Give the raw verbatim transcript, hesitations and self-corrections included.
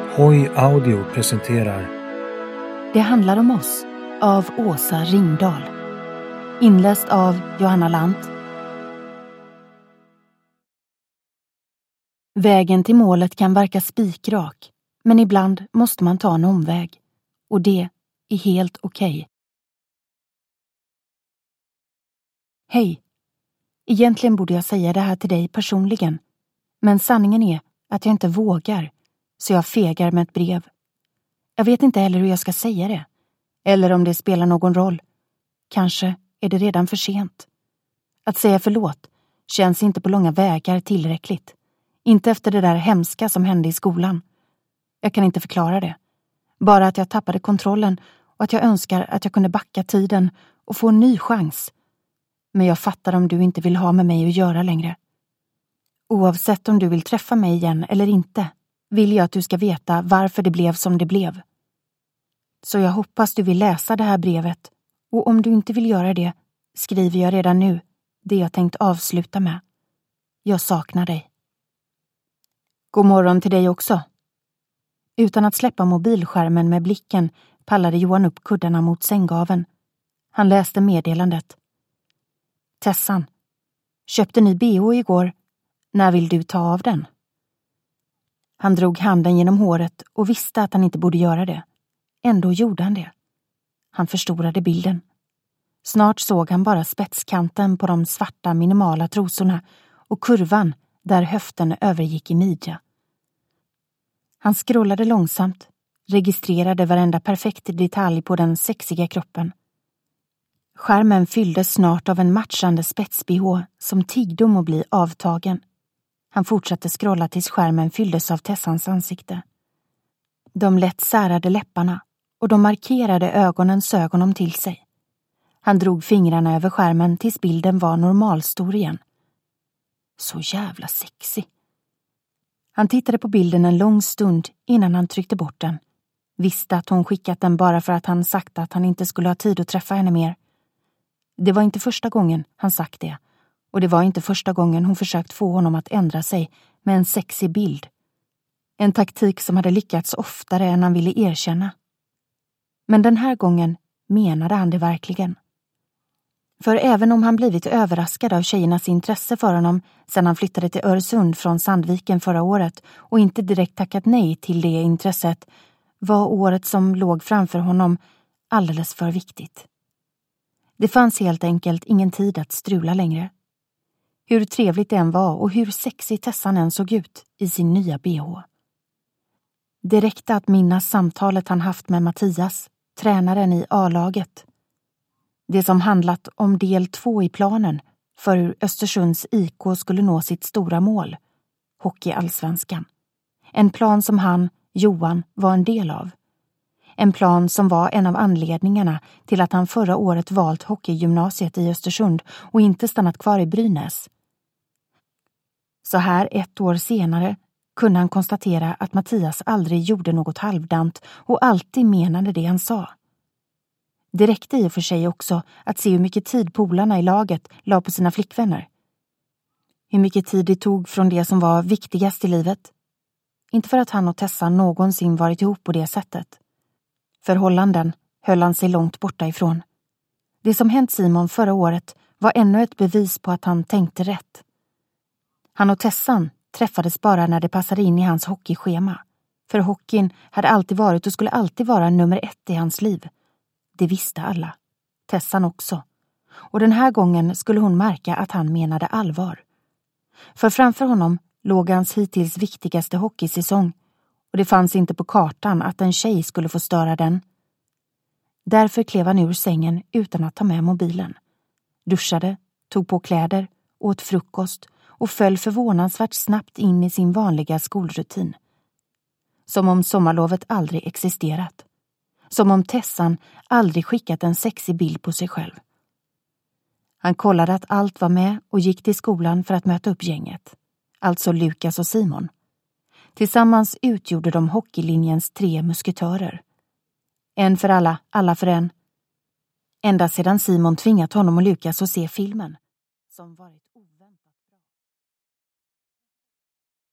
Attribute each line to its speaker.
Speaker 1: Hoj Audio presenterar
Speaker 2: Det handlar om oss av Åsa Ringdahl. Inläst av Johanna Lant. Vägen till målet kan verka spikrak, men ibland måste man ta en omväg. Och det är helt okej. Hej. Egentligen borde jag säga det här till dig personligen. Men sanningen är att jag inte vågar, så jag fegar med ett brev. Jag vet inte heller hur jag ska säga det. Eller om det spelar någon roll. Kanske är det redan för sent. Att säga förlåt känns inte på långa vägar tillräckligt. Inte efter det där hemska som hände i skolan. Jag kan inte förklara det. Bara att jag tappade kontrollen och att jag önskar att jag kunde backa tiden och få en ny chans. Men jag fattar om du inte vill ha med mig att göra längre. Oavsett om du vill träffa mig igen eller inte, vill jag att du ska veta varför det blev som det blev. Så jag hoppas du vill läsa det här brevet, och om du inte vill göra det skriver jag redan nu det jag tänkt avsluta med. Jag saknar dig. God morgon till dig också. Utan att släppa mobilskärmen med blicken pallade Johan upp kuddarna mot sänggaven. Han läste meddelandet. Tessan. Köpte ny B H igår. När vill du ta av den? Han drog handen genom håret och visste att han inte borde göra det. Ändå gjorde han det. Han förstorade bilden. Snart såg han bara spetskanten på de svarta minimala trosorna och kurvan där höften övergick i midja. Han scrollade långsamt, registrerade varenda perfekt detalj på den sexiga kroppen. Skärmen fylldes snart av en matchande spets-B H som tiggde om att bli avtagen. Han fortsatte scrolla tills skärmen fylldes av Tessans ansikte. De lätt särade läpparna och de markerade ögonen sög honom till sig. Han drog fingrarna över skärmen tills bilden var normalstor igen. Så jävla sexy. Han tittade på bilden en lång stund innan han tryckte bort den. Visste att hon skickat den bara för att han sagt att han inte skulle ha tid att träffa henne mer. Det var inte första gången han sagt det. Och det var inte första gången hon försökt få honom att ändra sig med en sexy bild. En taktik som hade lyckats oftare än han ville erkänna. Men den här gången menade han det verkligen. För även om han blivit överraskad av tjejernas intresse för honom sedan han flyttade till Öresund från Sandviken förra året och inte direkt tackat nej till det intresset, var året som låg framför honom alldeles för viktigt. Det fanns helt enkelt ingen tid att strula längre. Hur trevligt det än var och hur sexig Tessan än såg ut i sin nya B H. Det räckte att minnas samtalet han haft med Mattias, tränaren i A-laget. Det som handlat om del två i planen för hur Östersunds I K skulle nå sitt stora mål, hockeyallsvenskan. En plan som han, Johan, var en del av. En plan som var en av anledningarna till att han förra året valt hockeygymnasiet i Östersund och inte stannat kvar i Brynäs. Så här ett år senare kunde han konstatera att Mattias aldrig gjorde något halvdant och alltid menade det han sa. Det räckte i och för sig också att se hur mycket tid polarna i laget la på sina flickvänner. Hur mycket tid det tog från det som var viktigast i livet. Inte för att han och Tessa någonsin varit ihop på det sättet. Förhållanden höll han sig långt borta ifrån. Det som hänt Simon förra året var ännu ett bevis på att han tänkte rätt. Han och Tessan träffades bara när det passade in i hans hockeyschema. För hockeyn hade alltid varit och skulle alltid vara nummer ett i hans liv. Det visste alla. Tessan också. Och den här gången skulle hon märka att han menade allvar. För framför honom låg hans hittills viktigaste hockeysäsong. Och det fanns inte på kartan att en tjej skulle få störa den. Därför klev han ur sängen utan att ta med mobilen. Duschade, tog på kläder, åt frukost och föll förvånansvärt snabbt in i sin vanliga skolrutin. Som om sommarlovet aldrig existerat. Som om Tessan aldrig skickat en sexig bild på sig själv. Han kollade att allt var med och gick till skolan för att möta upp gänget. Alltså Lukas och Simon. Tillsammans utgjorde de hockeylinjens tre musketörer. En för alla, alla för en. Ända sedan Simon tvingat honom och Lukas att se filmen. Som varit